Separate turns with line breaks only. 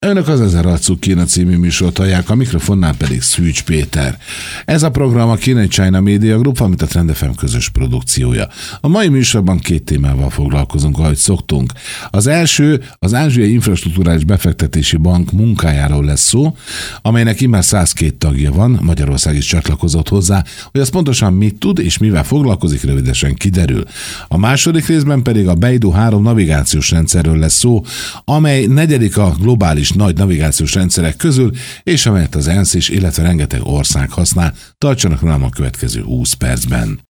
Önök az Ezer arcú Kína című műsort hallják, a mikrofonnál pedig Szűcs Péter. Ez a program a Kínai China Media Group, amit a Trend FM közös produkciója. A mai műsorban két témával foglalkozunk, ahogy szoktunk. Az első az Ázsiai Infrastruktúrális Befektetési Bank munkájáról lesz szó, amelynek immár 102 tagja van, Magyarország is csatlakozott hozzá, hogy az pontosan mit tud és mivel foglalkozik, rövidesen kiderül. A második részben pedig a Beidou 3 navigációs rendszerről lesz szó, amely negyedik a globális nagy navigációs rendszerek közül, és amelyet az ENSZ is, illetve rengeteg ország használ. Tartsanak velem a következő 20 percben.